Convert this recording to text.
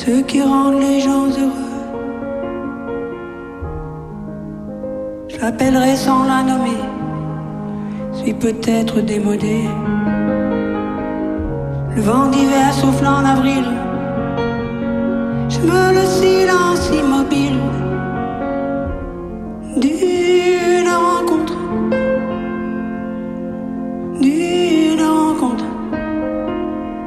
ceux qui rendent les gens heureux. Je l'appellerai sans la nommer, suis peut-être démodé. Le vent d'hiver souffle en avril, je veux le silence immobile du